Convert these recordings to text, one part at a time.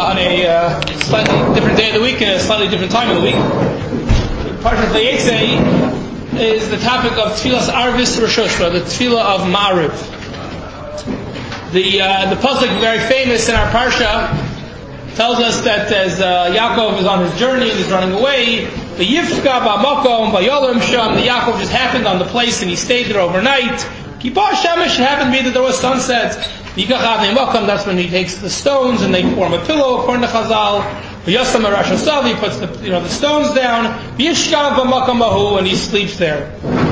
on a slightly different day of the week and a slightly different time of the week. Parshat Vayetze is the topic of Tfilas Arvis Rosh Hashanah, the Tfilah of Ma'ariv. The pasuk, very famous in our parsha, tells us that as Yaakov is on his journey and he's running away, the Yifka Ba'makom Ba'yolim Sham, the Yaakov just happened on the place and he stayed there overnight. Kippah Shemesh, happened to be that there was sunset. That's when he takes the stones and they form a pillow, according to Chazal. He puts the stones down, and he sleeps there.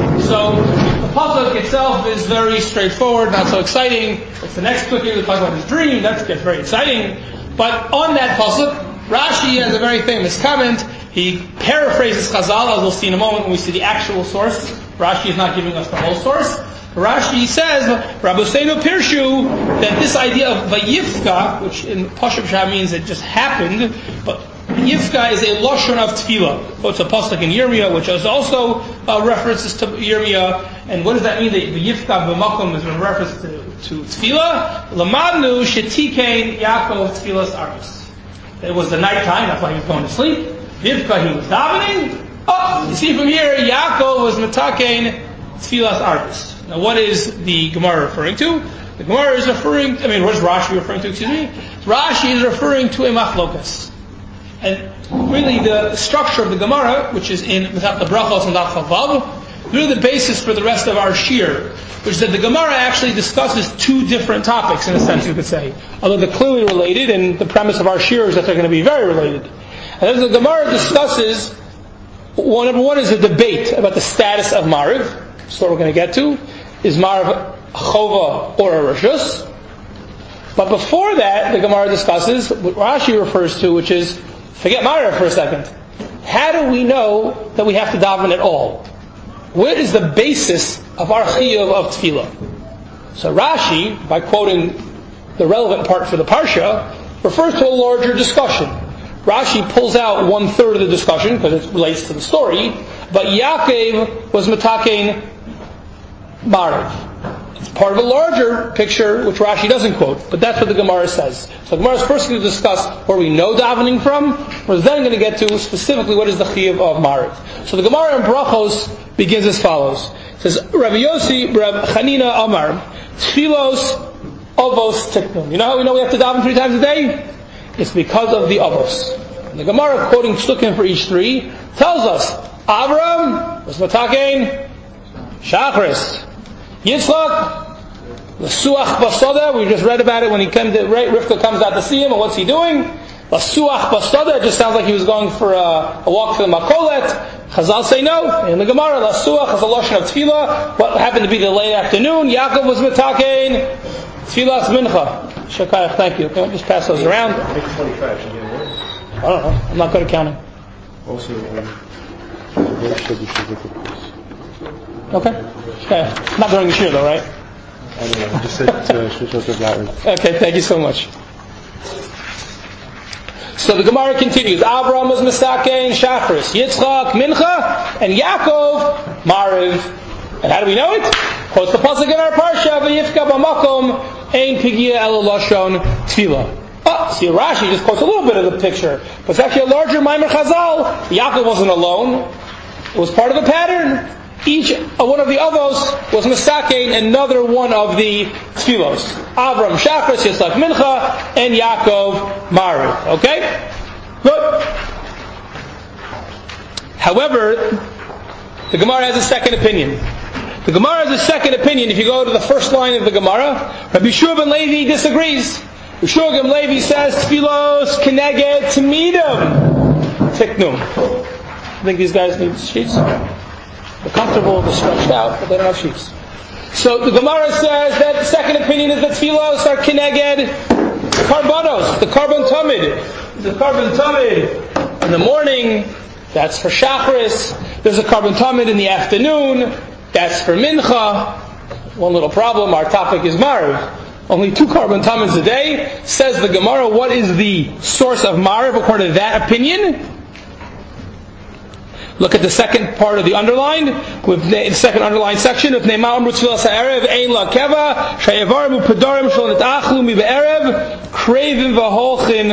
So the pasuk itself is very straightforward, not so exciting. It's the next quickly we talk about his dream. That gets very exciting. But on that pasuk, Rashi has a very famous comment. He paraphrases Chazal, as we'll see in a moment when we see the actual source. Rashi is not giving us the whole source. Rashi says, Rabbeinu Pirshu, that this idea of Vayifka, which in Pashup Shah means it just happened, but Yifka is a Lashon of Tefillah. So it's a pasuk in Yirmiyah, which is also references to Yirmiyah. And what does that mean? That Vayifka b'makom is a reference to Tefillah. Lamadnu shetikein Yaakov Tfilas Arvis. It was the night time, that's why he was going to sleep. Yifka, he was davening. Oh, you see from here, Yaakov was metakein Tfilas Arvis. Now, what is the Gemara referring to? The Gemara is referring, what is Rashi referring to? Rashi is referring to a machlokas. And really the structure of the Gemara, which is in Mesach the Brachos and Daf Chavav, really the basis for the rest of our shir, which is that the Gemara actually discusses two different topics, in a sense you could say. Although they're clearly related, and the premise of our shir is that they're going to be very related. And as the Gemara discusses, number one is a debate about the status of Ma'ariv. That's what we're going to get to. Is Ma'ariv a Chova or a Rishus? But before that, the Gemara discusses what Rashi refers to, which is, forget Ma'ariv for a second. How do we know that we have to daven at all? What is the basis of our chiyuv of tefillah? So Rashi, by quoting the relevant part for the parsha, refers to a larger discussion. Rashi pulls out 1/3 of the discussion because it relates to the story, but Yaakov was metakein Ma'ariv. It's part of a larger picture which Rashi doesn't quote, but that's what the Gemara says. So the Gemara is first going to discuss where we know davening from, we're then going to get to specifically what is the chiyuv of Ma'ariv. So the Gemara in Brachos begins as follows. It says, Rabbi Yossi, Rabbi Chanina Amar, Tfilos Avos Tiknum. You know how we know we have to daven 3 times a day? It's because of the Avos. And the Gemara, quoting Psukim for each 3, tells us, Avram was matakein Shachris. Yitzchak, Lasuach Basada, we just read about it when he came to, Rivka comes out to see him, and what's he doing? Lasuach Basada, it just sounds like he was going for a walk to the Makolet. Chazal say no. In the Gemara, Lasuach is a Lashon of Tefillah. What happened to be the late afternoon? Yaakov was metakein Tefillas Mincha. Shekayach, thank you. Okay, just pass those around. I don't know. I'm not good at counting. Also, Okay. Not during the shir though, right? I don't know. Just said okay, thank you so much. So the Gemara continues. Avram was Mesakein Shachris, Yitzchak Mincha, and Yaakov Ma'ariv. And how do we know it? Quotes the pasuk in our parsha, V'yifka b'makom ein pigia el lashon tefillah. Oh, see, Rashi just quotes a little bit of the picture, but it's actually a larger Maimer Chazal. Yaakov wasn't alone; it was part of a pattern. Each one of the avos was Mesakein another one of the tefillos. Avram Shachris, Yitzchak Mincha, and Yaakov Ma'ariv. Okay? Good. However, the Gemara has a second opinion. The Gemara has a second opinion. If you go to the first line of the Gemara, Rabbi Yeshua ben Levi disagrees. Yeshua ben Levi says, Tfilos keneged tmidam tiknum. I think these guys need sheets. They're comfortable, they're stretched out, but they don't have sheets. So the Gemara says that the second opinion is that tefillos are keneged karbanos, the carbon tamid. The carbon tamid in the morning, that's for Shachris. There's a carbon tamid in the afternoon, that's for Mincha. One little problem, our topic is Ma'ariv. Only 2 carbon tamids a day. Says the Gemara, what is the source of Ma'ariv according to that opinion? Look at the second part of the underline, with the second underlined section. If Ne'ma Amru Tfilas Ha'erev Ein La Keva Shayevarim U'Pedarim Shal Nit'achlu Mi Be'erev Kravim V'Holchin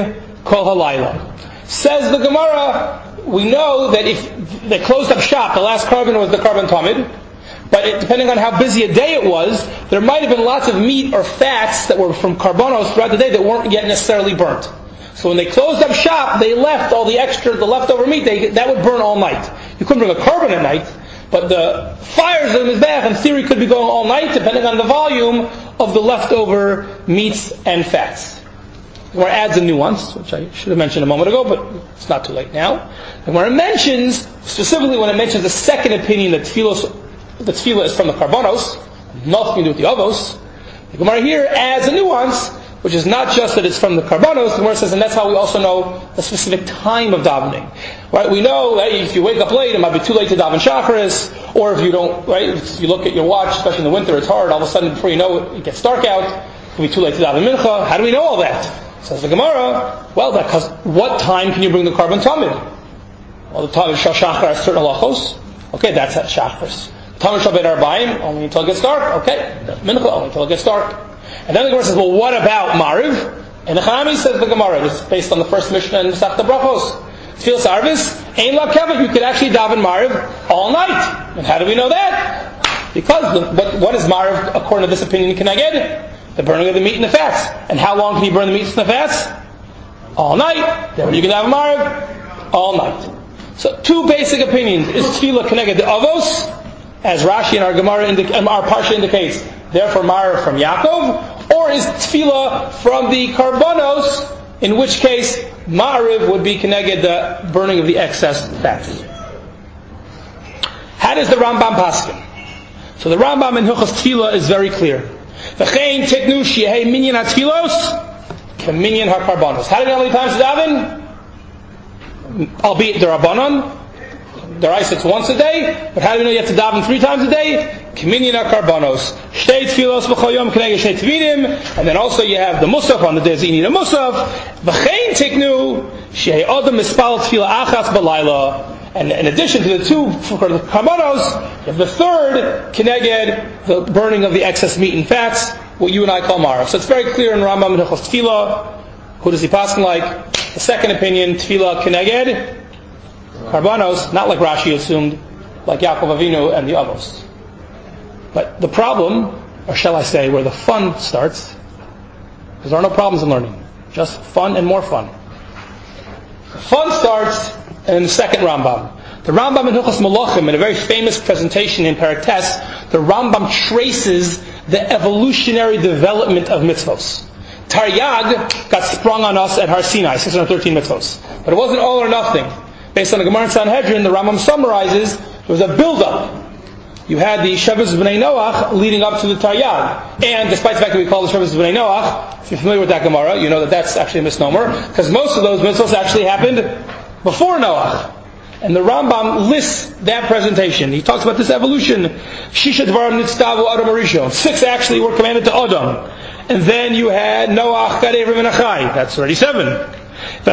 kol halayla. Says the Gemara, we know that if they closed up shop, the last carbon was the carbon tamid, but depending on how busy a day it was, there might have been lots of meat or fats that were from carbonos throughout the day that weren't yet necessarily burnt. So when they closed up shop, they left all the leftover meat, that would burn all night. You couldn't bring a carbon at night, but the fires in the mizbeach, in theory, could be going all night, depending on the volume of the leftover meats and fats. The Gemara adds a nuance, which I should have mentioned a moment ago, but it's not too late now. The Gemara mentions, specifically when it mentions the second opinion that tefillah is from the karbonos, nothing to do with the avos, the Gemara here adds a nuance, which is not just that it's from the karbonos. The Gemara says, and that's how we also know the specific time of davening. Right? We know that if you wake up late, it might be too late to daven shacharis, or if you don't, right? If you look at your watch, especially in the winter, it's hard. All of a sudden, before you know it, it gets dark out. It can be too late to daven mincha. How do we know all that? Says the Gemara, well, because what time can you bring the carbon tamid? Well, the tamid shal shachar has certain halachos. Okay, that's at shacharis. Tamid shal beit arba'im, only until it gets dark. Okay, mincha, only until it gets dark. And then the Gemara says, well, what about mariv? And the Chanami says the Gemara, this is based on the first Mishnah in Masechta Brachos. Tfilas arvis, ein la kevit, you could actually daven mariv all night. And how do we know that? Because what is mariv according to this opinion keneged? The burning of the meat and the fats. And how long can you burn the meat and the fats? All night. Then you can have mariv all night. So two basic opinions. Is tefillah keneged the avos, as Rashi and our Gemara our Parsha indicates, therefore mariv from Yaakov, or is tefillah from the karbonos, in which case mariv would be keneged the burning of the excess fats. How does the Rambam paskin? So the Rambam in Hilchos Tefillah is very clear. V'chein titnu shehei minyan hatfilos k'minyan hakarbonos. How do we know how many times to daven? Albeit derabanan, deraisa it's once a day, but how do we know you have to daven 3 times a day? K'minyan hakarbonos. Shtei tfilos b'chol yom k'neged shtei tvidim, and then also you have the musaf on the days that you need a musaf. V'chein tiknu shehei adam mispal tefillah achas b'layla. And in addition to the 2 for the karbonos, you have the 3rd keneged the burning of the excess meat and fats, what you and I call marav. So it's very clear in Rambam and Hilchos Tefillah. Who does he paskin like? The second opinion, tefillah keneged karbonos, not like Rashi assumed, like Yaakov Avinu and the avos. But the problem, or shall I say, where the fun starts, because there are no problems in learning, just fun and more fun. The fun starts in the second Rambam. The Rambam in Hilchos Malachim, in a very famous presentation in Perek Tes, the Rambam traces the evolutionary development of mitzvos. Taryag got sprung on us at Har Sinai, 613 mitzvos. But it wasn't all or nothing. Based on the Gemara in Sanhedrin, the Rambam summarizes, there was a build-up. You had the Shevis B'nai Noach leading up to the Taryag. And despite the fact that we call the Shevis B'nai Noach, if you're familiar with that Gemara, you know that that's actually a misnomer, because most of those mitzvos actually happened before Noach. And the Rambam lists that presentation. He talks about this evolution. Shisha Dvarim Nitztavu Adam Arishon. 6 actually were commanded to Adam. And then you had Noach, Gad, Avram, and Achai. That's already 7. The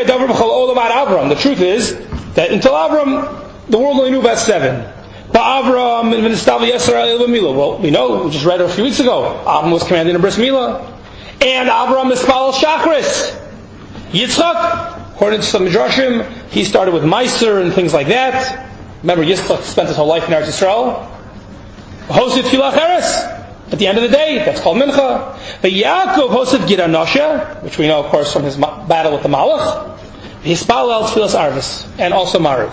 truth is that until Avram, the world only knew about 7. Ba'avram and Nitztavu Yisrael B'Milah. Well, we know, we just read it a few weeks ago. Avram was commanded in Bris Milah. And Avram is Spal Shachris. Yitzchak, according to some Midrashim, he started with Meiser and things like that. Remember, Yitzchak spent his whole life in Eretz Yisrael. Hosted Tfilah Cheres. At the end of the day, that's called Mincha. But Yaakov hosted Gira Nosha, which we know, of course, from his battle with the Malach. Hispal El Tfilas Arvis, and also Mariv.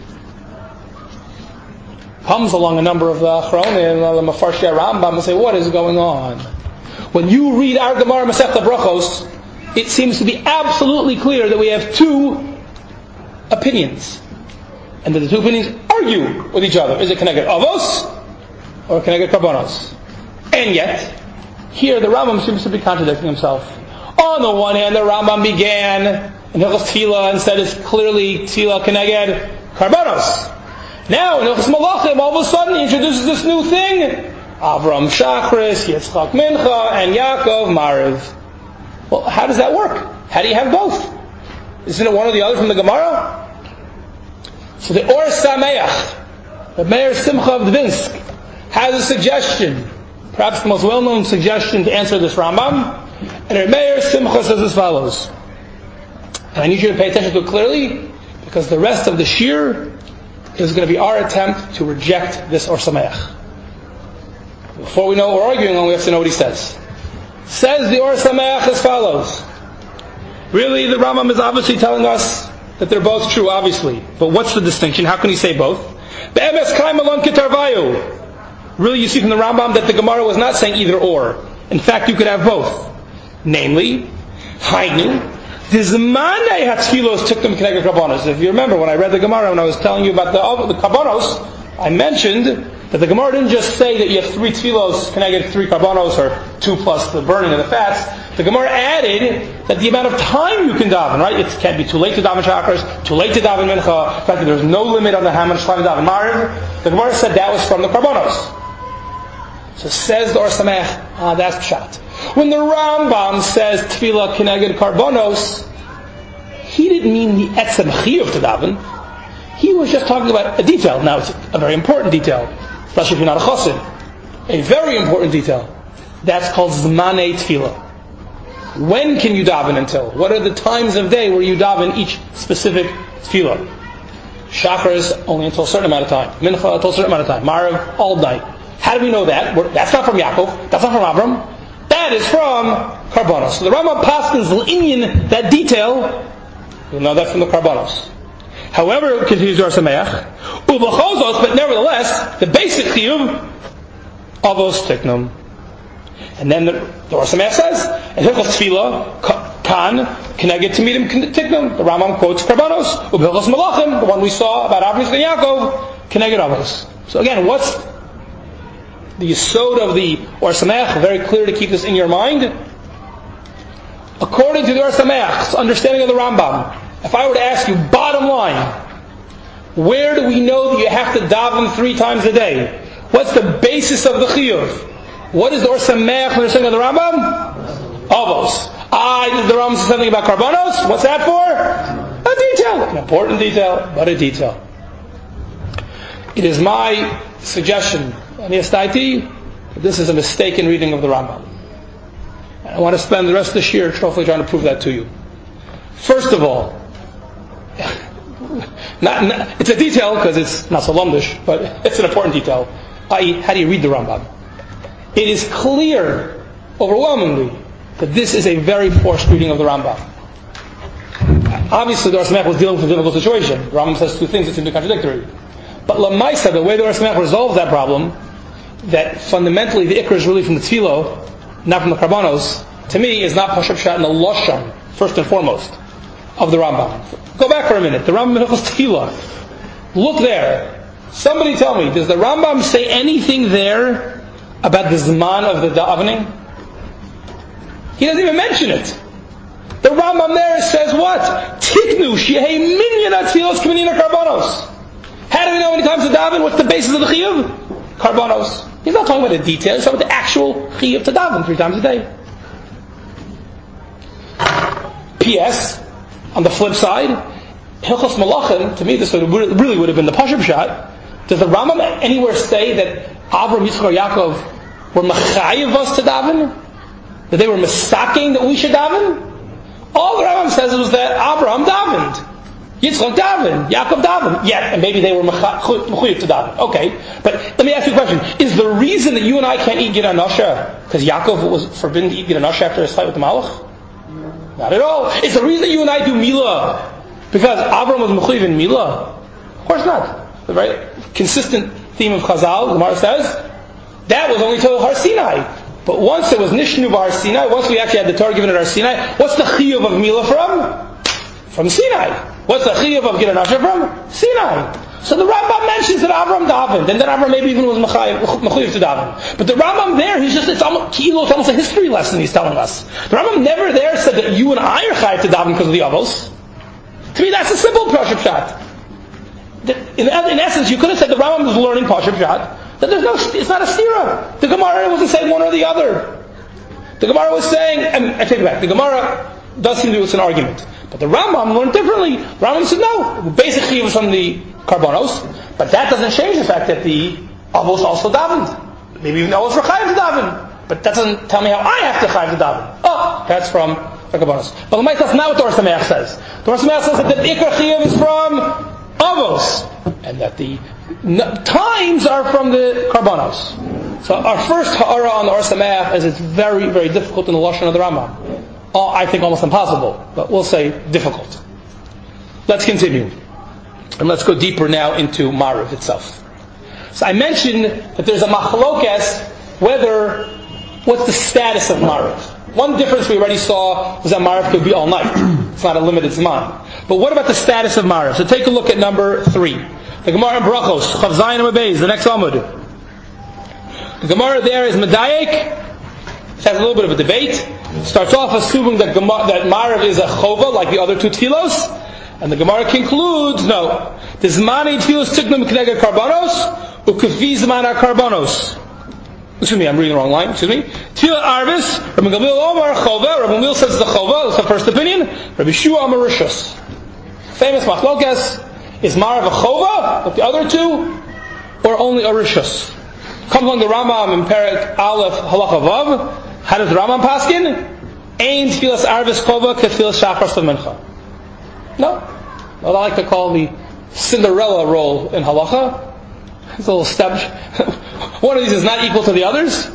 Comes along a number of Achronim, the Mefarshei Rambam, and say, what is going on? When you read our Gemara Masechta Brachos, it seems to be absolutely clear that we have 2 opinions. And that the 2 opinions argue with each other. Is it Keneged Avos or Keneged Karbonos? And yet, here the Rambam seems to be contradicting himself. On the one hand, the Rambam began in Hilchos Tefillah and said it's clearly Tefillah Keneged Karbonos. Now in Hilchos Malachim, all of a sudden he introduces this new thing. Avram Shachris, Yitzchak Mincha, and Yaakov Mariv. Well, how does that work? How do you have both? Isn't it one or the other from the Gemara? So the Or Sameach, the Meir Simcha of Dvinsk, has a suggestion, perhaps the most well-known suggestion to answer this Rambam. And the Meir Simcha says as follows. And I need you to pay attention to it clearly, because the rest of the shir is going to be our attempt to reject this Or Sameach. Before we know what we're arguing on, we have to know what he says. Says the Or Sameach as follows. Really, the Rambam is obviously telling us that they're both true, obviously. But what's the distinction? How can he say both? Really, you see from the Rambam that the Gemara was not saying either or. In fact, you could have both. Namely, Hainu, Dizmanei Hatfilos took them Keneged Karbonos. If you remember when I read the Gemara, when I was telling you about the Karbonos, I mentioned that the Gemara didn't just say that you have 3 Tfilos Keneged 3 Karbonos, or 2 plus the burning of the fats. The Gemara added that the amount of time you can daven, right? It can't be too late to daven Shachars, too late to daven Mincha. In fact, there's no limit on how much time to daven Mariv. The Gemara said that was from the Karbonos. So says the Or Sameach, that's pshat. When the Rambam says Tefillah Keneged Karbonos, he didn't mean the etzem chiyuv to daven. He was just talking about a detail. Now it's a very important detail, especially if you're not a chassid. A very important detail. That's called Zmanei Tefillah. When can you daven until? What are the times of day where you daven each specific tefillah? Shachar is only until a certain amount of time. Mincha until a certain amount of time. Mariv all night. How do we know that? That's not from Yaakov. That's not from Avram. That is from Karbonos. So the Rambam paskins l'inyan that detail. You'll know that from the Karbonos. However, continues Or Sameach, ubachozos, but nevertheless, the basic chiyuv, avos tiknum. And then the Or Sameach says, and Hilchos Tefillah, kan, keneged tamidim tiknum. The Rambam quotes Karbonos, ubachos malachim, the one we saw about Avram and Yaakov, keneged avos. So again, what's the yesod of the Or Sameach? Very clear to keep this in your mind. According to the Or Sameach's understanding of the Rambam, if I were to ask you, bottom line, where do we know that you have to daven 3 times a day? What's the basis of the chiyuv? What is the Or Sameach understanding of the Rambam? Avos. The Rambam says something about Karbonos. What's that for? A detail. An important detail, but a detail. It is my suggestion, that this is a mistaken reading of the Rambam. I want to spend the rest of this year hopefully trying to prove that to you. First of all, it's a detail because it's not so lumdish, but it's an important detail. I.e., how do you read the Rambam? It is clear, overwhelmingly, that this is a very forced reading of the Rambam. Obviously, the Or Sameach was dealing with a difficult situation. The Rambam says 2 things that seem to be contradictory. But Lamaisa, the way the Or Sameach resolves that problem, that fundamentally the Ikra is really from the Tefillah, not from the Karbonos, to me is not Pashup Shat in the Lashon, first and foremost, of the Rambam. Go back for a minute. The Rambam Hilchos Tefillah. Look there. Somebody tell me, does the Rambam say anything there about the Zman of the davening? He doesn't even mention it. The Rambam there says what? Tiknu shehei minyan atfilos k'minyan Karbonos. How do we know how many times to daven? What's the basis of the chiyuv? Karbonos. He's not talking about the details. He's talking about the actual chiyuv to daven 3 times a day. P.S. On the flip side, Hilchos Malachim, to me this really would have been the Pashup Shat. Does the Rambam anywhere say that Avram, Yitzchak, Yaakov were mechayev us to daven? That they were misaking that we should daven? All the Rambam says was that Abraham davened, Yitzchak davened, Yaakov davened. Yeah, and maybe they were mechayev to daven. Okay, but let me ask you a question. Is the reason that you and I can't eat Gid Anasha because Yaakov was forbidden to eat Gid Anasha after his fight with the Malach? Not at all. It's the reason you and I do Milah because Abraham was mechayev in Milah? Of course not. The very consistent theme of Chazal, the Gemara says, that was only till Har Sinai. But once it was Nishnu Har Sinai, once we actually had the Torah given at Har Sinai, what's the chiyuv of Milah from? From Sinai. What's the chiyuv of Gid Anasha from? Sinai. So the Rambam mentions that Avram davened, and then Avram maybe even was mechayev to daven. But the Rambam there, it's almost a history lesson he's telling us. The Rambam never there said that you and I are chayev to daven because of the avos. To me, that's a simple Pashup Shat. In essence, you could have said the Rambam was learning Pashup Shat. That it's not a stira. The Gemara wasn't saying one or the other. The Gemara was saying, I take it back. The Gemara does seem to do it's an argument, but the Rambam learned differently. The Rambam said no. Basically, it was from the Karbonos, but that doesn't change the fact that the Avos also davened. Maybe even Avos were chayav to daven, but that doesn't tell me how I have to chayav to daven. Oh, that's from Karbanos. But that's not what the Or Sameach says. The Or Sameach says that the Ikar Chiyuv is from Avos, and that the times are from the Karbanos. So our first ha'ara on the Or Sameach is it's very, very difficult in the Lashon of the Rambam. I think almost impossible, but we'll say difficult. Let's continue. And let's go deeper now into Mariv itself. So I mentioned that there's a machlokes what's the status of Mariv. One difference we already saw was that Mariv could be all night. It's not a limited zman. But what about the status of Mariv? So take a look at number 3. The Gemara in Brachos, Chav Zayin Amud Beis, the next Amud. The Gemara there is Medayek. It has a little bit of a debate. Starts off assuming that Mariv is a chova like the other two tfilos, and the Gemara concludes, no. The Zmani tfilos tiknum k'neged karbanos u'k'fi zman karbanos. Excuse me, I'm reading the wrong line. Excuse me. Tfilah arvis. Rabbi Gamliel Omar chova. Rabbi Gamliel says it's the chova. That's the first opinion. Rabbi Shua Amar rishus. Famous machlokes. Is Mariv a chova like the other two, or only a rishus? Comes along the Rambam in Perek Aleph Halacha Vav. How does the Rambam paskin? Ein tfilas arvis chova k'tfilas shachar mincha. No. What I like to call the Cinderella role in halacha. It's a little step. One of these is not equal to the others.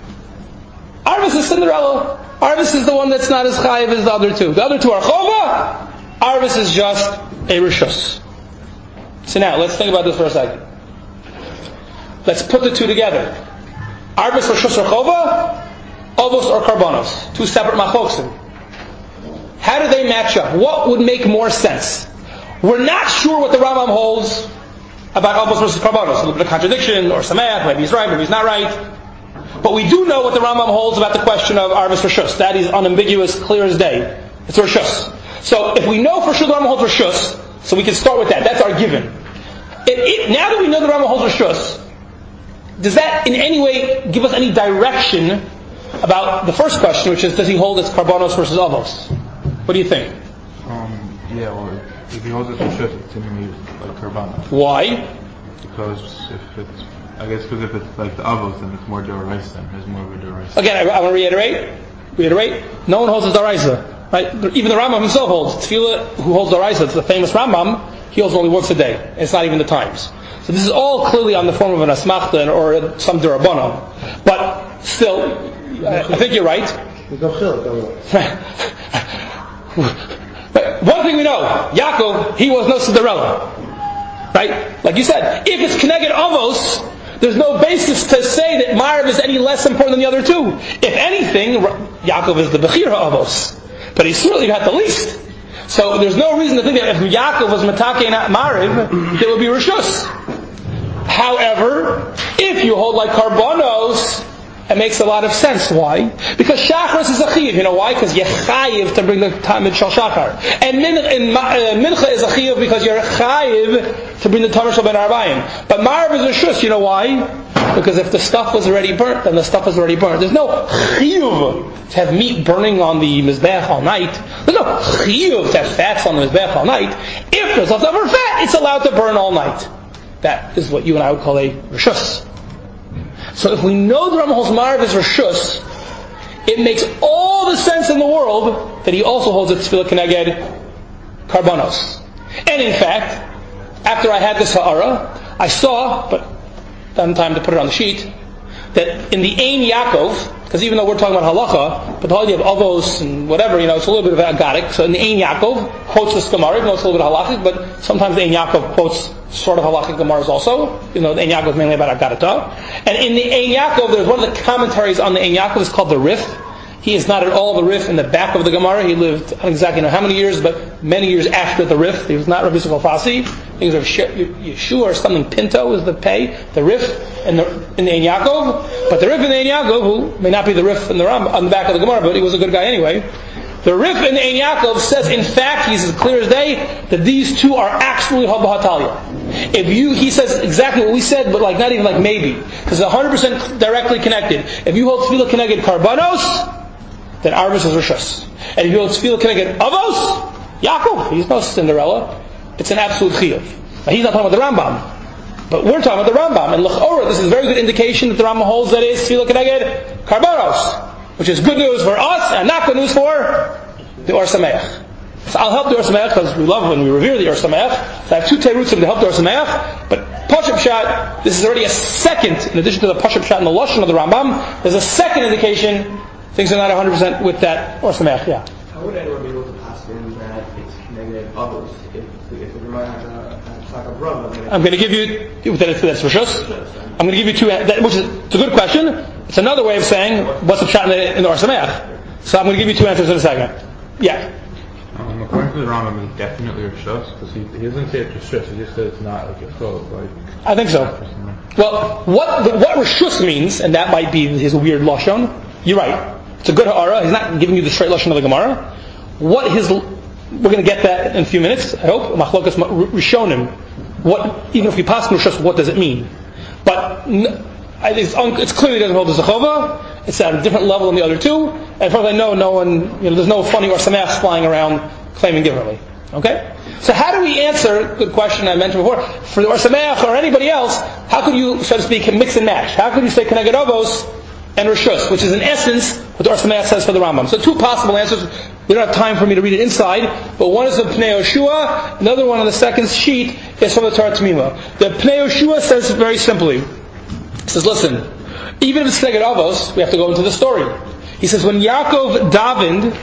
Arvis is Cinderella. Arvis is the one that's not as chayiv as the other two. The other two are chova. Arvis is just a rishus. So now, let's think about this for a second. Let's put the two together. Arvis, rishus, or chova? Avos or karbanos? Two separate machloksim. How do they match up? What would make more sense? We're not sure what the Rambam holds about Avos versus karbanos. A little bit of contradiction, or Sameach, maybe he's right, maybe he's not right. But we do know what the Rambam holds about the question of Arvis Rishus. That is unambiguous, clear as day. It's Rishus. So if we know for sure the Rambam holds Rishus, so we can start with that. That's our given. Now that we know the Rambam holds Rishus, does that in any way give us any direction about the first question, which is, does he hold it's karbanos versus avos? What do you think? If he holds it for shit, it's in him like karbanos. Why? Because if it's like the avos, then it's more doraisa. There's more of a doraisa. Again, I want to reiterate. No one holds a doraisa, right? Even the Rambam himself holds tefillah. Who holds doraisa? It's the famous Rambam. He holds only once a day. It's not even the times. So this is all clearly on the form of an asmachta or some derabanan. But still, I think you're right. But one thing we know, Yaakov, he was no Cinderella. Right? Like you said, if it's Keneged Avos, there's no basis to say that Mariv is any less important than the other two. If anything, Yaakov is the Bechira Avos. But he certainly got the least. So there's no reason to think that if Yaakov was Matake and not Mariv, there would be Rishus. However, if you hold like Karbanos, it makes a lot of sense. Why? Because Shachris is a Chiv. You know why? Because you're Chayiv to bring the Tamid Shal Shachar. And Mincha is a Chiv because you're Chayiv to bring the Tamid Shal Ben Arbayim. But Mariv is a Shus. You know why? Because if the stuff was already burnt, then the stuff was already burnt. There's no Chiv to have meat burning on the Mizbeach all night. There's no Chiv to have fats on the Mizbeach all night. If there's leftover fat, it's allowed to burn all night. That is what you and I would call a Rishus. So if we know the Rambam holds Mariv is Rishus, it makes all the sense in the world that he also holds a Tefillah Keneged Karbanos. And in fact, after I had this ha'ara, I saw, but done time to put it on the sheet, that in the Ein Yaakov, because even though we're talking about halacha, but the whole idea of avos and whatever, it's a little bit of agadic. So in the Ein Yaakov quotes the Gemara, even though it's a little bit halachic, but sometimes the Ein Yaakov quotes sort of halachic Gemaras also, even though the Ein Yaakov is mainly about agadata. And in the Ein Yaakov, there's one of the commentaries on the Ein Yaakov is called the Rif. He is not at all the Rif in the back of the Gemara. He lived, I don't exactly know how many years, but many years after the Rif. He was not Rabbi Yisrael Fasi. He was Yeshua or something. Pinto is the pay. The Rif in the Ein Yaakov. But the Rif in the Ein Yaakov, who may not be the Rif in the Ram on the back of the Gemara, but he was a good guy anyway. The Rif in the Ein Yaakov says, in fact, he's as clear as day, that these two are actually Haba Hatalia. He says exactly what we said, but not even maybe. Because it's 100% directly connected. If you hold Tefillah Keneged Karbanos, then Arvis is Rishus. And if you hold Tefillah Keneged Avos, Yaakov, he's no Cinderella. It's an absolute Chiyuv. Now he's not talking about the Rambam. But we're talking about the Rambam. And L'chora, this is a very good indication that the Rambam holds that is Tefillah Keneged Karbanos. Which is good news for us and not good news for the Or Sameach. So I'll help the Or Sameach because we love and we revere the Or Sameach. So I have two Teirutzim to help the Or Sameach. But Pashup Pshat, this is already a second, in addition to the Pashup Pshat and the Lashon of the Rambam, there's a second indication things are not 100% with that Or Sameach. Yeah. How would anyone be able to pass in that it's negative others if the Gemara has a brother? I'm going to give you that's Rishus. I'm going to give you two, which is it's a good question. It's another way of saying what's the Pshat in the Or Sameach. So I'm going to give you two answers in a second. Yeah. According to the Rambam, it's definitely Rishus, because he doesn't say it's Rishus, he just says it's not like a code. I think so. Well, what Rishus means, and that might be his weird Lashon, you're right. It's a good ha'ara. He's not giving you the straight Lashon of the Gemara. We're going to get that in a few minutes, I hope. Machlokas Rishonim. Even if we pass Rishus, what does it mean? But it's clearly doesn't hold the Zechova. It's at a different level than the other two. And as far as I know, no one, there's no funny Or Sameach flying around claiming differently. Okay? So how do we answer the question I mentioned before? For the Or Sameach or anybody else, how could you, so to speak, mix and match? How could you say Keneged Avos and Rishus, which is in essence what the Or Sameach says for the Rambam? So two possible answers. We don't have time for me to read it inside, but one is the Pnei Yoshua, another one on the second sheet is from the Torah Tamima. The Pnei Yoshua says very simply, he says, listen, even if it's Keneged Avos, we have to go into the story. He says, when Yaakov davened,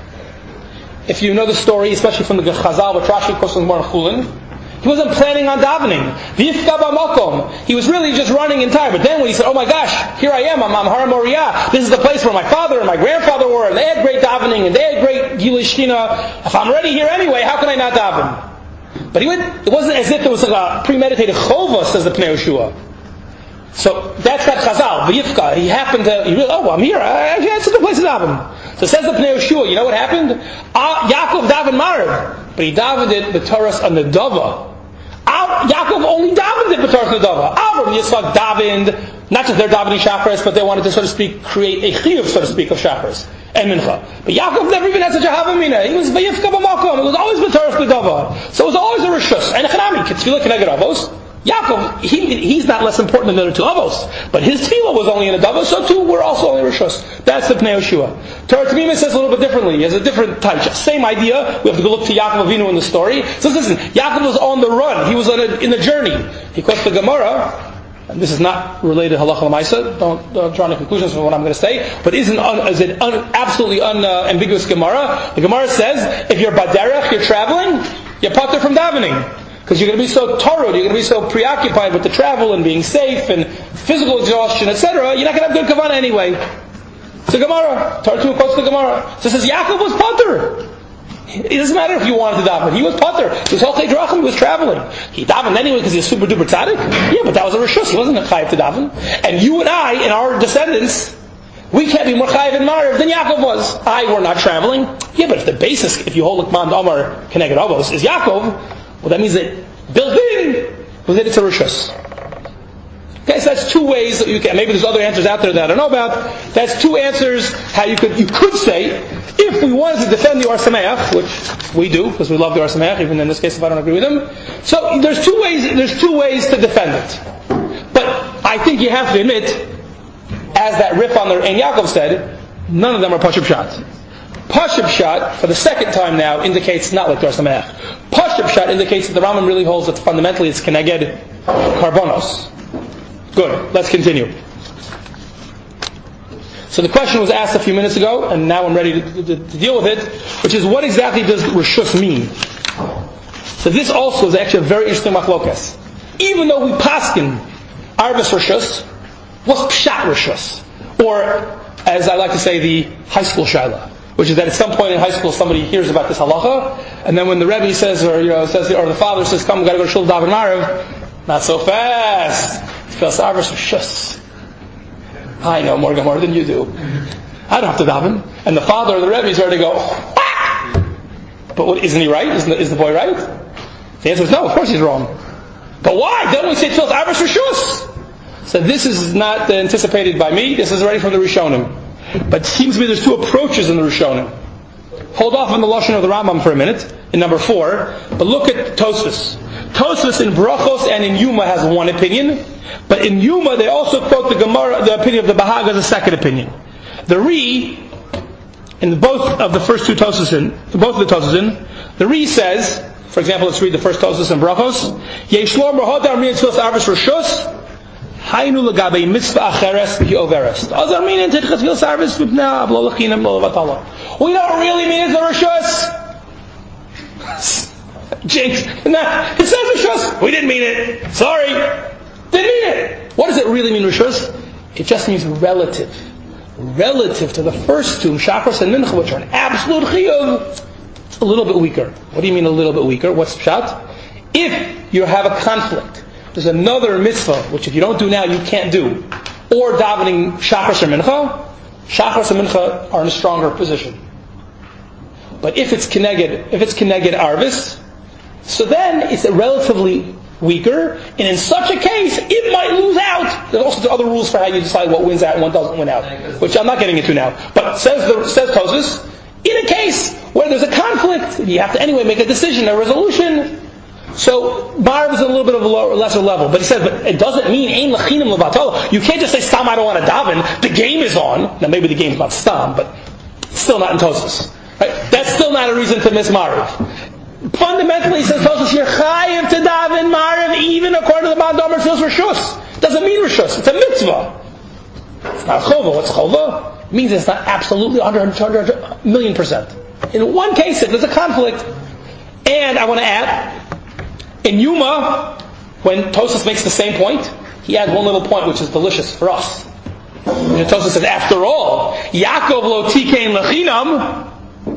if you know the story, especially from the Chazal, which Rashi quotes from Gemara Chulin, he wasn't planning on davening. V'yifka b'makom. He was really just running in time. But then when he said, oh my gosh, here I am, I'm Har Moriah. This is the place where my father and my grandfather were, and they had great davening, and they had great Gilui Shechina. If I'm already here anyway, how can I not daven? But it wasn't as if it was like a premeditated chova, says the Pnei Yoshua. So that's that Chazal, V'yifka. He realized, I'm here. That's a good place to daven. So says the Pnei Yoshua, you know what happened? Yaakov davened Mariv, but he davened it b'Toras Anadava. Yaakov only davened it b'Toras Anadava. Avram Yitzchak davened, not just their davening Shacharis, but they wanted to, so to speak, create a chiyuv, so to speak, of Shacharis and Mincha. But Yaakov never even had such a havamina. He was V'yifka b'makom. It was always b'Toras Anadava. So it was always a Rishus. And Echanami, Ketzvila Keneged Avos. Yaakov, he's not less important than the other two Avos, but his tefillah was only in a Dava, so too we're also only Rishus. That's the Pnei Yoshua. Torah Tamima says a little bit differently. He has a different type. Same idea. We have to go look to Yaakov Avinu in the story. So listen, Yaakov was on the run. He was in the journey. He quotes the Gemara, and this is not related to Halacha L'Maisa. Don't draw any conclusions from what I'm going to say. But is an absolutely unambiguous Gemara. The Gemara says, if you're baderech, you're traveling, you're patur from davening. Because you're going to be so torrid, you're going to be so preoccupied with the travel and being safe and physical exhaustion, etc., you're not going to have good kavanah anyway. It's a Gemara. Torah 2 quotes the Gemara. So it says Yaakov was patur. It doesn't matter if you wanted to daven. He was patur. His whole drachim was traveling. He davened anyway because he's super duper tzaddik. Yeah, but that was a rishus. He wasn't a chayiv to daven. And you and I, and our descendants, we can't be more chayiv in Mariv than Yaakov was. We're not traveling. Yeah, but if the basis, if you hold L'Kman Amar Keneged Avos, is Yaakov, well, that means that built in was that it's a rishus. Okay, so that's two ways that you can. Maybe there's other answers out there that I don't know about. That's two answers how you could say if we wanted to defend the Or Sameach, which we do because we love the Or Sameach, even in this case if I don't agree with him. So there's two ways to defend it. But I think you have to admit, as that riff on the Ein Yaakov said, none of them are Pashup Pshat. Pashup Pshat, for the second time now, indicates not like the Or Sameach. Pashup Pshat indicates that the Rambam really holds that fundamentally it's Keneged Karbonos. Good. Let's continue. So the question was asked a few minutes ago, and now I'm ready to deal with it, which is what exactly does Rishus mean? So this also is actually a very interesting machlokas. Even though we paskin Arvis Rishus, what's Pshat Rishus? Or, as I like to say, the high school shaila, which is that at some point in high school somebody hears about this halacha, and then when the Rebbe says, or the father says, "Come, we got to go to shul daven Mariv," not so fast. It's Pels Arvis Rishus. I know more Gemara than you do. I don't have to daven. And the father or the Rebbe is ready to go, "Ah!" But what, isn't he right? Is the boy right? The answer is no, of course he's wrong. But why? Don't we say Pels Arvis Rishus? So this is not anticipated by me, this is already from the Rishonim. But it seems to me there's two approaches in the Rishonim. Hold off on the Lashon of the Rambam for a minute, in number 4, but look at Tosfos. Tosfos in Brachos and in Yuma has one opinion, but in Yuma they also quote the Gemara, the opinion of the Bahag as a second opinion. The in both of the first two Tosusin, both of the Tosusin, the Ri says, for example, let's read the first Tosus in Brachos, Yeshlor Merhodar Min Tfilas Arvis Rishus, Hainu Lagabe Mitzvah Acheres V'Yoveres. Azar Min in Tfilas Arvis V'Bna B'Lo Lachinam Lo Levatala. We don't really mean it's a Rishus. Jinx. Nah, it says Rishus. We didn't mean it. Sorry. Didn't mean it. What does it really mean, Rishus? It just means relative. Relative to the first two, Shachris and Mincha, which are an absolute chiyuv, it's a little bit weaker. What do you mean a little bit weaker? What's the pshat? If you have a conflict, there's another mitzvah, which if you don't do now, you can't do, or davening Shachris or Mincha, Shachris and Mincha are in a stronger position. But if it's Keneged Arvis, so then it's relatively weaker, and in such a case, it might lose out. There's also other rules for how you decide what wins out and what doesn't win out, which I'm not getting into now. But says Tosus, in a case where there's a conflict, you have to anyway make a decision, a resolution. So Marv is a little bit of a lesser level, but he says, but it doesn't mean Ein Lachinam Levatala. You can't just say Stam, I don't want to daven. The game is on. Now maybe the game's not Stam, but it's still not in Tosus. Right? That's still not a reason to miss Marv. Fundamentally, says Tosus, you're chayiv to daven Marv even according to the Bandomer Tfilas Rishus. It doesn't mean Rishus. It's a mitzvah. It's not chova. What's chova? It means it's not absolutely 100%. In one case, if there's a conflict, and I want to add, in Yuma, when Tosus makes the same point, he adds one little point which is delicious for us. Tosus says, after all, Yaakov lo tikein lechinam,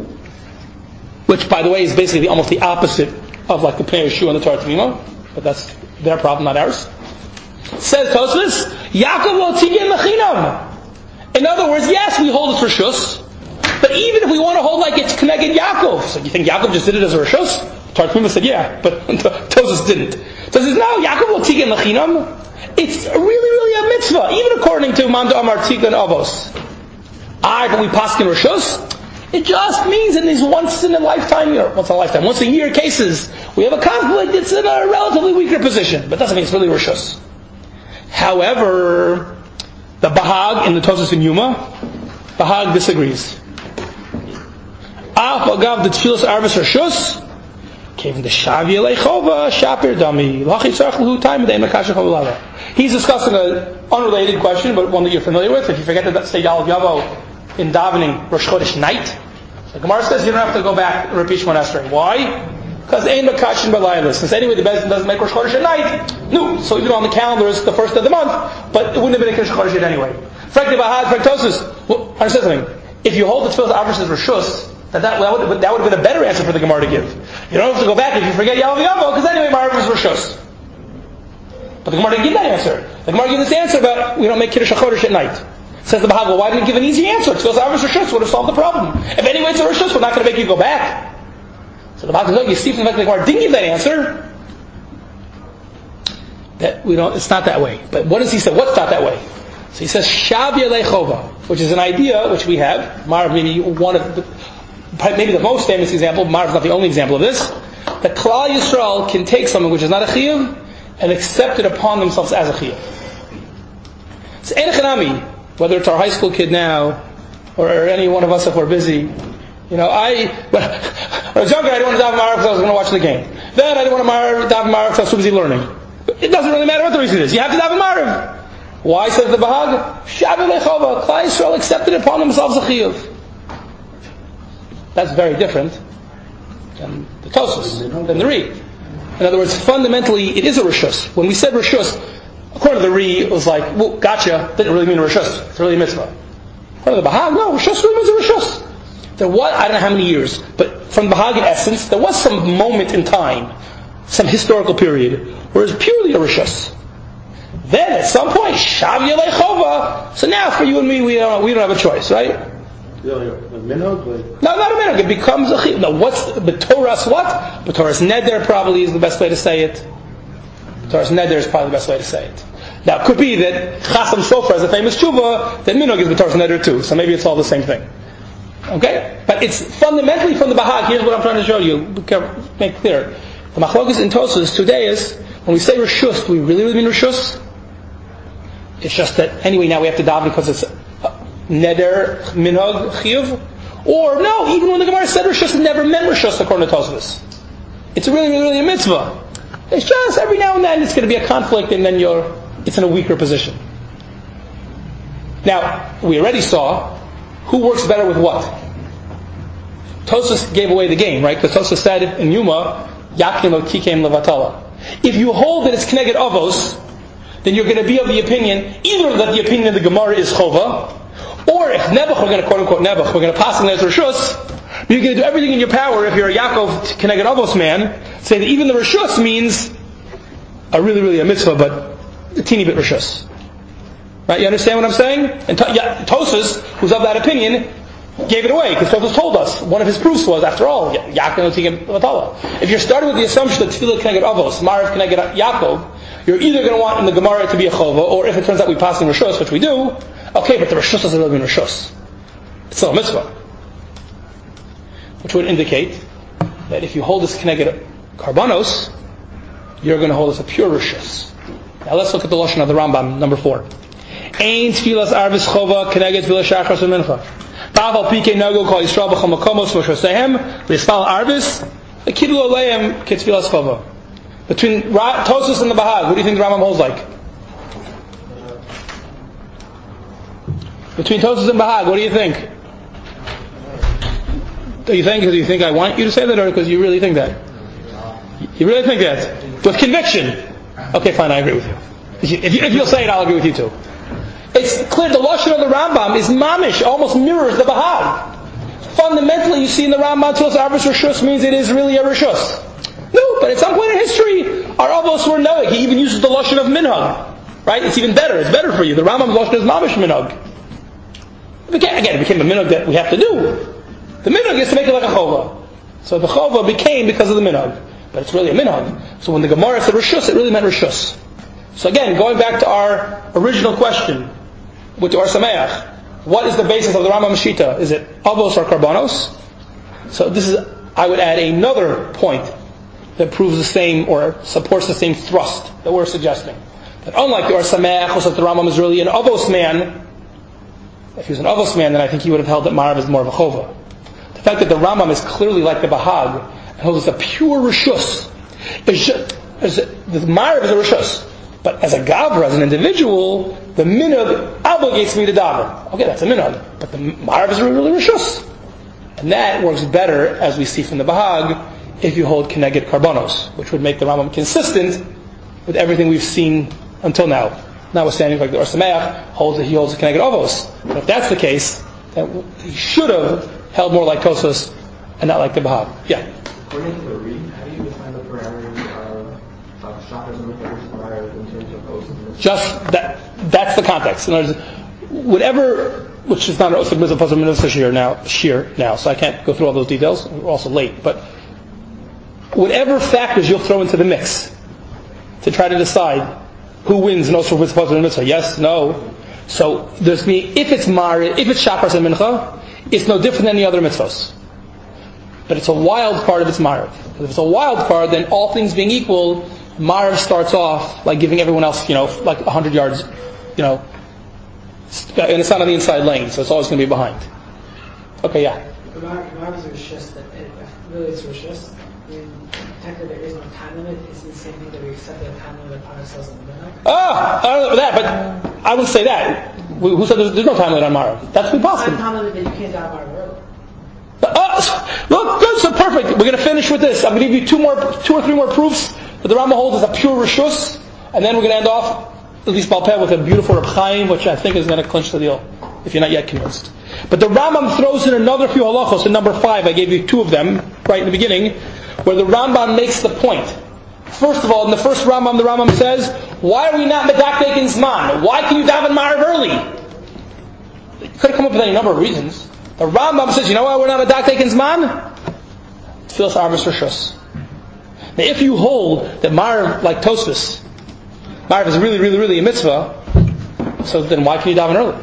which, by the way, is basically almost the opposite of like the Pnei Yeshua and the Torah Tamima, but that's their problem, not ours. Says Tosus, Yaakov lo tikein lechinam. In other words, yes, we hold it for Rishus, but even if we want to hold like it's Keneged Yaakov, so you think Yaakov just did it as a Rishus? Torah Tamima said, yeah, but Tosus didn't. So he says, no, Yaakov lo tikein lechinam. It's really a mitzvah, even according to Manda Amar Tikkun Avos. But we paskin Rishus. It just means in these once in a year cases, we have a conflict, it's in a relatively weaker position, but doesn't mean it's really Rishus. However, the Bahag in the Tosus in Yuma, Bahag disagrees. Af agav the Tfilas Arvis Rishus, came the Shavia Lechova, Shapir Dami, Lachi Tzarech Lahu Time, Dei Makasha Chavalava. He's discussing an unrelated question, but one that you're familiar with. If you forget that stage Aleph Yavo in davening Rosh Chodesh night, the Gemara says you don't have to go back and repeat Shemona Esrei. Why? Because Ein Makashin B'Layla. Since anyway the Bezdin doesn't make Rosh Chodesh at night, no. So even on the calendar it's the first of the month, but it wouldn't have been a Rosh Chodesh yet anyway. Frankly, Bahad, Franktosis, well, understand something. If you hold the Tfilas Arvis as Rishus, that would have been a better answer for the Gemara to give. You don't have to go back if you forget Yalav Yavo, because anyway Marv is Rishus. But the Gemara didn't give that answer. The Gemara gave this answer about we don't make Kiddush HaChodesh at night. Says the Bahag, well, why didn't you give an easy answer? Tfilas Arvis Rishus would have solved the problem. If anyway it's a Rishus, we're not going to make you go back. So the Bahag says, no, you see from the fact that the Gemara didn't give that answer, that we don't, it's not that way. But what does he say? What's not that way? So he says, Shavia Lechova, which is an idea which we have. Marv maybe maybe the most famous example, Marv is not the only example of this, that Klal Yisrael can take something which is not a chiyuv and accept it upon themselves as a chiyuv. So Enechanami, whether it's our high school kid now, or any one of us if we're busy, when I was younger, I didn't want to daven Marv because I was going to watch the game. Then I didn't want to daven Marv because I was too busy learning. It doesn't really matter what the reason is. You have to daven Marv. Why, says the Bahag? Shavia Lechova, Klal Yisrael accepted it upon themselves a chiyuv. That's very different than the Tosus, than the Ri. In other words, fundamentally, it is a Rishus. When we said Rishus, according to the Ri, it was like, well, gotcha, didn't really mean a Rishus. It's really a mitzvah. According to the Bahag, no, Rishus really means a Rishus. There was, I don't know how many years, but from the Bahag in essence, there was some moment in time, some historical period, where it was purely a Rishus. Then, at some point, Shavia Lechova, so now for you and me, we don't have a choice, right? No, not a minhag. It becomes a chiyuv. No, what's b'toras what? B'toras neder probably is the best way to say it. B'toras neder is probably the best way to say it. Now, it could be that Chasam Sofer has a famous tshuva that minhag is b'toras neder too. So maybe it's all the same thing. Okay, but it's fundamentally from the Bahag. Here's what I'm trying to show you. Make clear. The machlokas in Tosus today is when we say Rishus, do we really mean Rishus? It's just that anyway now we have to daven because it's neder minhag chiyuv, Or no, even when the Gemara said Rishus, it never meant Rishus according to Tosfos. It's really a mitzvah. It's just every now and then it's going to be a conflict, and then it's in a weaker position. Now, we already saw who works better with what. Tosfos gave away the game, right? Because Tosfos said in Yuma, Yakim lo kikem levatala. If you hold that it's Kneged Avos, then you're going to be of the opinion, either that the opinion of the Gemara is Chova, or if Nebuch, we're going to quote unquote Nebuch, we're going to pass him as Rishus, you're going to do everything in your power, if you're a Yaakov Kneged Avos man, say that even the Rishus means a really a mitzvah, but a teeny bit Rishus. Right? You understand what I'm saying? And Tosfos, who's of that opinion, gave it away, because Tosfos told us, one of his proofs was, after all, Yaakov lo kikem levatala. If you're starting with the assumption that Tefillah Kneged Avos, Marav Kneged Yaakov, you're either going to want in the Gemara to be a chova, or if it turns out we pass in Rishus, which we do, okay, but the Rishus doesn't really mean Rishus. It's still a mitzvah. Which would indicate that if you hold this Kneged Karbanos, you're going to hold this a pure Rishus. Now let's look at the Lashon of the Rambam, number 4. Ein Tfilas Arvis Chova Kneged Tfilas Shachar Mincha. Taval Pike Nagu Kol Yisrael B'chol Makomos Moshosehem L'Yisfal Arvis L'Kiblu Aleim K'Tfilas Chova. Between Tosfos and the Bahag, what do you think the Rambam holds like? Between Tosfos and Bahag, what do you think? Do you think because you think I want you to say that, or because you really think that? You really think that? With conviction. Okay, fine, I agree with you. If you'll say it, I'll agree with you too. It's clear the Lashon of the Rambam is mamish, almost mirrors the Bahag. Fundamentally, you see in the Rambam, Tfilas Arvis Rishus means it is really a Rishus. No, but at some point in history, our Avos were knowing. He even uses the Lashon of Minhag. Right? It's even better. It's better for you. The Rambam's Lashon is mamish Minhag. Again, it became a Minhag that we have to do. The Minhag is to make it like a Chova. So the Chova became because of the Minhag. But it's really a Minhag. So when the Gemara said Rishus, it really meant Rishus. So again, going back to our original question, with the Or Sameach, what is the basis of the Rambam Shita? Is it Avos or Karbanos? So this is, I would add another point that proves the same or supports the same thrust that we're suggesting. That unlike the Or Sameach, who said the Rambam is really an Avos man, if he was an Avos man, then I think he would have held that Marav is more of a Chova. The fact that the Rambam is clearly like the Bahag, and holds a pure Rishus, the Marav is a Rishus. But as a Gavra, as an individual, the Minhag obligates me to daven. Okay, that's a Minhag. But the Marav is really Rishus. And that works better, as we see from the Bahag, if you hold Kneged Karbanos, which would make the Rambam consistent with everything we've seen until now. Notwithstanding, like the Or Sameach holds that he holds Kneged Avos. But if that's the case, then he should have held more like Tosfos and not like the Bahag. Yeah? According to the Reed, how do you define the parameters of Shachar and versus Marav in terms of Osir Mitzvah? Just that's the context. In other words, whatever, which is not an Osir Mitzvah, Pasuk Mitzvah Shir now, so I can't go through all those details. We're also late. But whatever factors you'll throw into the mix to try to decide who wins an Osir Mitzvah, Pasuk Mitzvah, yes, no. So there's if it's Shachar and Mincha, it's no different than any other mitzvahs. But it's a wild card if it's Marav. If it's a wild card, then all things being equal, Marav starts off like giving everyone else, like 100 yards, and it's not on the inside lane, so it's always going to be behind. Okay, yeah. The Marav is a Rishus, that really it's Rishus. I mean, technically there is no time limit. It's the same thing that we accept the time limit on ourselves in the Minhag. I don't know that, but I wouldn't say that. Who said there's no time limit on Marav? That's what possible. Time limit that you can't die Marav early. Look, good, so perfect. We're going to finish with this. I'm going to give you two or three more proofs that the Rambam holds is a pure Rishus, and then we're going to end off, at least Balpeh, with a beautiful Reb Chaim, which I think is going to clinch the deal, if you're not yet convinced. But the Rambam throws in another few halachos. In number 5, I gave you 2 of them right in the beginning, where the Rambam makes the point. First of all, in the first Rambam, the Rambam says, why are we not medakdek in zman? Why can you daven Marav early? You could have come up with any number of reasons. The Rambam says, you know why we're not medakdek in zman? Tfilas Arvis Rishus. Now, if you hold that Marav, like Tosfos, Marav is really a mitzvah, so then why can you daven early?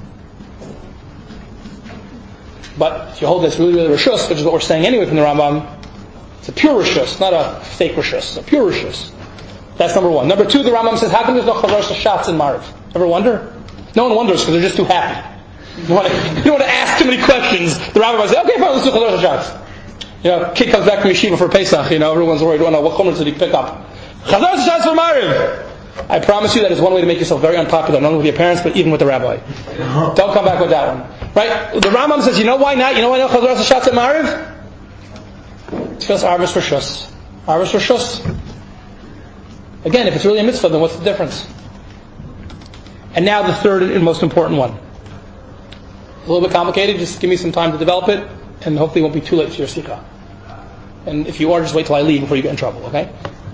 But if you hold this really Rishus, which is what we're saying anyway from the Rambam, it's a pure Rishus, not a fake Rishus, a pure Rishus. That's number 1. Number 2, the Rambam says, how come there's no Chazar Shatz in Marav? Ever wonder? No one wonders because they're just too happy. You want to ask too many questions. The rabbi might say, okay, fine, let's do Chazar Hashatz. Kid comes back from yeshiva for Pesach, everyone's worried, oh no, what chumras did he pick up? Chazar Hashatz for Mariv! I promise you that is one way to make yourself very unpopular, not only with your parents, but even with the rabbi. Don't come back with that one. Right? The Rambam says, you know why not? You know why not Chazar Hashatz at Mariv? It's because Arvis for Shus. Arvis for Shus. Again, if it's really a mitzvah, then what's the difference? And now the third and most important one. A little bit complicated, just give me some time to develop it, and hopefully it won't be too late for your sikha. And if you are, just wait till I leave before you get in trouble, okay?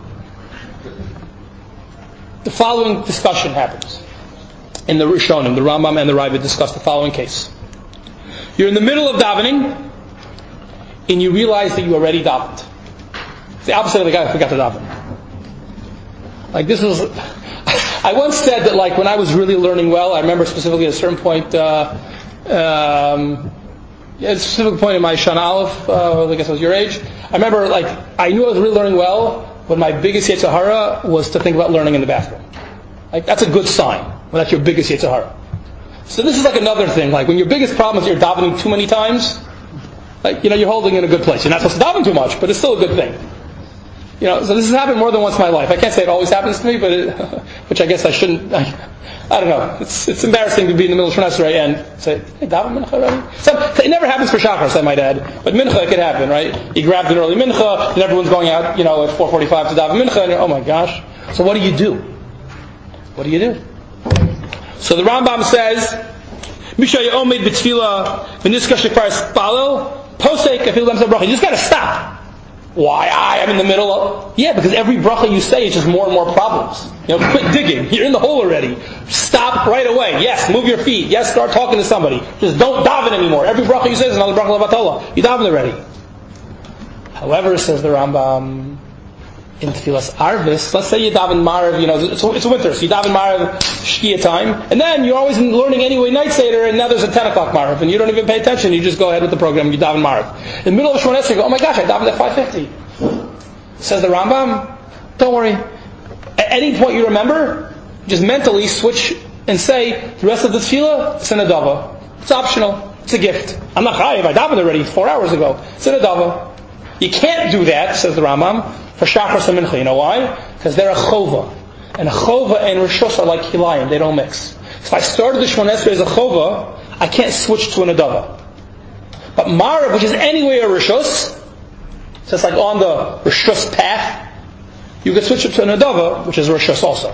The following discussion happens. In the Rishonim, the Rambam and the Ravid discuss the following case. You're in the middle of davening, and you realize that you already davened. It's the opposite of the guy who forgot to daven. Like this was... I once said that when I was really learning well, I remember specifically at a certain point, at a specific point in my Shana Aleph, I guess I was your age, I remember I knew I was really learning well when my biggest Yetzer Hara was to think about learning in the bathroom. That's a good sign when that's your biggest Yetzer Hara. So this is another thing, when your biggest problem is you're davening too many times, you're holding in a good place. You're not supposed to daven too much, but it's still a good thing. So this has happened more than once in my life. I can't say it always happens to me, but which I guess I shouldn't. I don't know. It's embarrassing to be in the middle of Shemona Esrei and say, "Hey, daven mincha already." It never happens for Shachar, I might add, but mincha it could happen, right? You grabbed an early mincha, and everyone's going out, at 4:45 to daven mincha, and you're, oh my gosh. So what do you do? What do you do? So the Rambam says, "Misha Yomid b'tefila v'niska shekvar spalel posek afil lemsa bracha." You just got to stop. Why? I'm in the middle of... Yeah, because every bracha you say is just more and more problems. Quit digging. You're in the hole already. Stop right away. Yes, move your feet. Yes, start talking to somebody. Just don't daven anymore. Every bracha you say is another bracha levatala. You daven already. However, says the Rambam, in Tfilas Arvis, let's say you daven Marav, it's winter, so you daven Marav Shkia time, and then you're always learning anyway night Seder, and now there's a 10 o'clock Marav, and you don't even pay attention, you just go ahead with the program, you daven Marav. In the middle of Shemona Esrei, you go, oh my gosh, I davened at 5:50. Says the Rambam, don't worry. At any point you remember, just mentally switch and say, the rest of the tefillah, it's an adava. It's optional. It's a gift. I'm not chayiv, I davened already 4 hours ago. It's an adava. You can't do that, says the Rambam, for Shachar and Mincha. You know why? Because they're a chova. And a chova and rishus are like hilayim. They don't mix. So if I started the Shemona Esrei as a chova, I can't switch to an adava. But Marav, which is anyway a rishus, so it's on the rishus path, you can switch it to an adava, which is rishus also.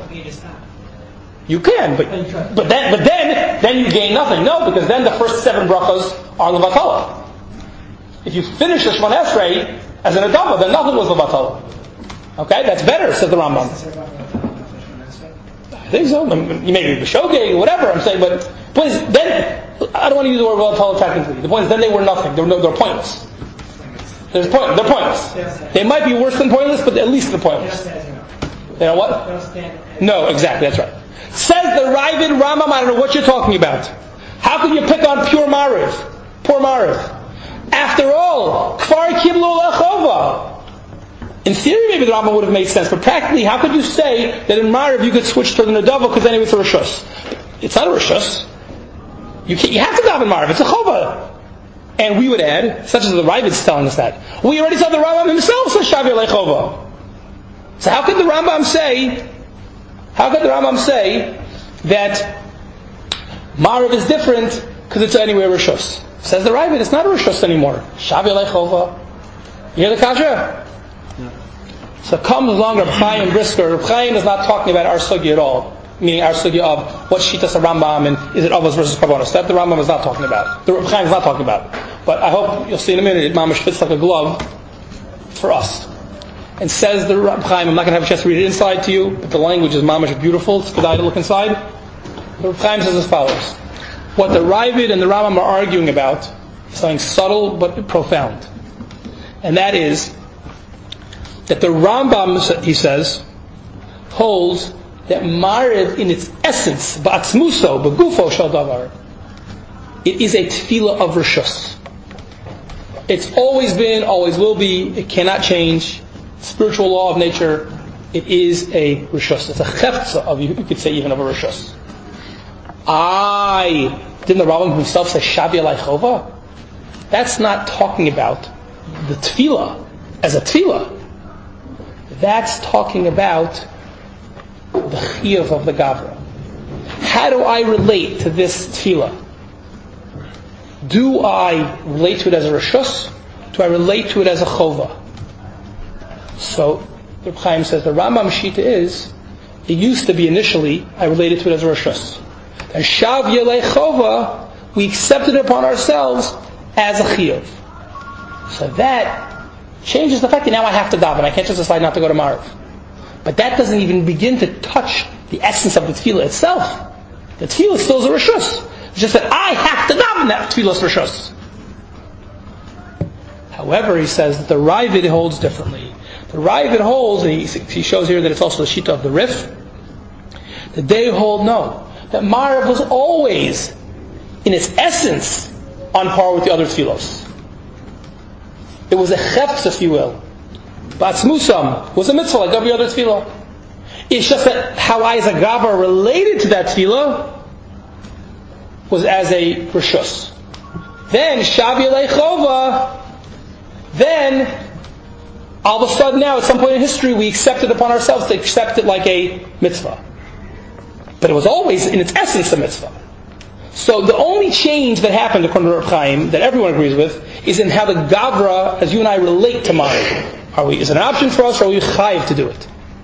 You can, but then you gain nothing. No, because then the first 7 brachas are levatala. If you finish the Shemona Esrei as an adava, then nothing was levatala. Okay, that's better, says the Rambam. I think so. Maybe b'shogeg, whatever I'm saying, but the point is, then I don't want to use the word levatala technically. The point is, then they were nothing. They're pointless. They're pointless. They might be worse than pointless, but at least they're pointless. You know what? No, exactly. That's right. Says the Ravid Rambam. I don't know what you're talking about. How can you pick on pure Mariv? Poor Mariv. After all, Kfar Kiblu Lechova. In theory, maybe the Rambam would have made sense, but practically, how could you say that in Mariv you could switch to the Nadava because anyway it's a Rishus? It's not a Rishus. You have to daven Mariv. It's a Chova. And we would add, such as the Ravid's telling us that. We already saw the Rambam himself says Shavir Lechova. So how could the Rambam say that Mariv is different because it's anyway Rishus? Says the Ravid, it's not a Rishus anymore. Shavir Lechova. You hear the kasha? So comes along Reb Chaim Brisker. Reb Chaim is not talking about our sugya at all, meaning our sugya of what shitas a Rambam and is it Avos versus Karbonos. That the Rambam is not talking about. The Reb Chaim is not talking about. But I hope you'll see in a minute it mamash fits like a glove for us. And says the Reb Chaim, I'm not going to have a chance to read it inside to you, but the language is mamash beautiful. It's good to look inside. The Reb Chaim says as follows: what the Ravid and the Rambam are arguing about is something subtle but profound, and that is that the Rambam, he says, holds that Mariv in its essence, ba'atzmuso, b'gufo shel davar, it is a tefillah of Rishus. It's always been, always will be, it cannot change. Spiritual law of nature, it is a Rishus. It's a cheftza of, you could say even of a Rishus. didn't the Rambam himself say Shavi Alai Chova? That's not talking about the tefillah as a tefillah. That's talking about the chiyuv of the Gavra. How do I relate to this tefillah? Do I relate to it as a reshus? Do I relate to it as a chova? So, Reb Chaim says the Rambam Shita is, it used to be initially, I related to it as a reshus. And Shav Yelei Chova, we accepted it upon ourselves as a chiyuv. So that changes the fact that now I have to daven. I can't just decide not to go to Mariv. But that doesn't even begin to touch the essence of the tefillah itself. The tefillah still is a reshus. It's just that I have to daven that tefillah's reshus. However, he says that the Ravid holds differently. The Ravid holds, and he shows here that it's also the Shita of the Rif, that they hold no. That Mariv was always, in its essence, on par with the other tefillos. It was a chefts, if you will. Batzmusam was a mitzvah like every other tefillah. It's just that how I as a Gavra related to that tefillah was as a reshus. Then Shavi Alei Chova, then all of a sudden now at some point in history we accept it upon ourselves to accept it like a mitzvah. But it was always in its essence a mitzvah. So the only change that happened according to Reb Chaim that everyone agrees with is in how the Gavra, as you and I relate to Mariv. Is it an option for us or are we chayiv to do it?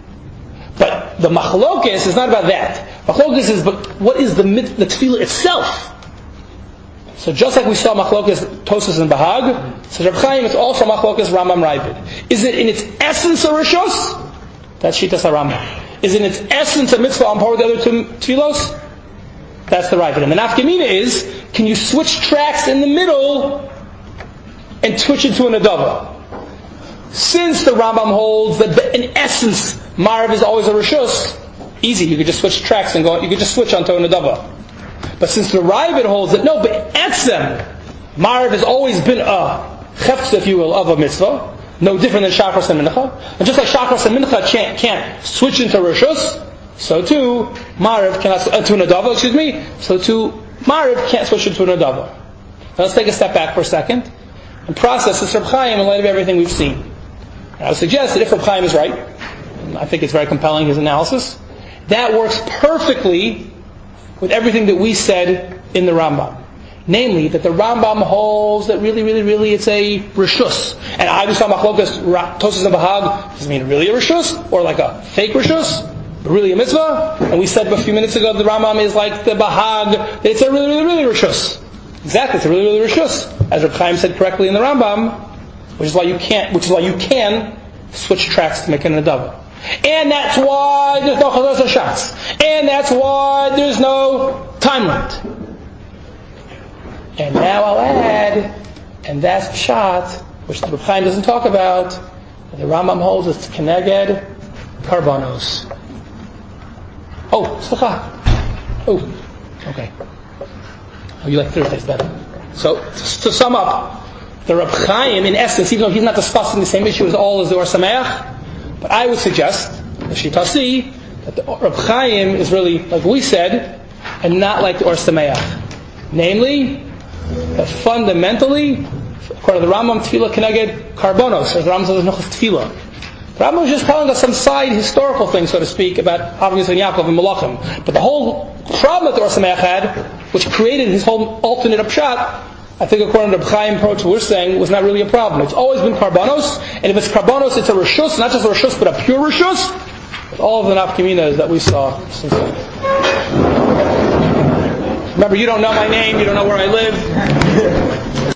But the machlokes is not about that. Machlokes is but what is the tefillah itself? So just like we saw machlokes Tosas and Bahag, so Reb Chaim it's also machlokes Rambam Ravid. Is it in its essence a rishos? That's Shitas HaRambam. Is it in its essence a mitzvah on par with the other two tefillos? That's the Ravid. And the nafkamina is, can you switch tracks in the middle and switch it to an adava? Since the Rambam holds that in essence Mariv is always a reshus, easy, you could just switch tracks and go. You could just switch onto an adava. But since the Ravid holds that no, but etzem Mariv has always been a chefts, if you will, of a mitzvah, no different than Shachar and Mincha. And just like Shachar and Mincha can't switch into reshus, so too Mariv cannot to an adava. So too Mariv can't switch into an adava. Now let's take a step back for a second and process this Reb Chaim in light of everything we've seen. I would suggest that if Reb Chaim is right, and I think it's very compelling, his analysis, that works perfectly with everything that we said in the Rambam. Namely, that the Rambam holds that really it's a reshus. And I just saw machlokas, Tosas and Bahag, does it mean really a reshus? Or like a fake reshus? Really a mitzvah? And we said a few minutes ago that the Rambam is like the Bahag, that it's a really reshus. Exactly, it's a really reshus. As Reb Chaim said correctly in the Rambam, which is why you can switch tracks to make an adava. And that's why there's no chazos shots. And that's why there's no time limit. And now I'll add, and that's shot, which the Reb Chaim doesn't talk about, the Rambam holds it's keneged karbanos. Oh, slicha. Oh, okay. Oh, you like Thursdays better. So, to sum up, the Reb Chaim, in essence, even though he's not discussing the same issue as all as the Or Sameach, but I would suggest, the Shitasi, that the Reb Chaim is really, like we said, and not like the Or Sameach. Namely, that fundamentally, according to the Rambam, Tefillah Keneged Karbonos, as the Rambam says, Nochas Tefillah. The Rambam is just telling us some side historical thing, so to speak, about Avos and Yaakov and Malachim. But the whole problem that the Or Sameach had, which created his whole alternate upshot, I think according to the Chaim approach we're saying, was not really a problem. It's always been karbanos, and if it's karbanos, it's a reshus, not just a reshus, but a pure reshus, with all of the nafkaminas that we saw since then. Remember, you don't know my name, you don't know where I live.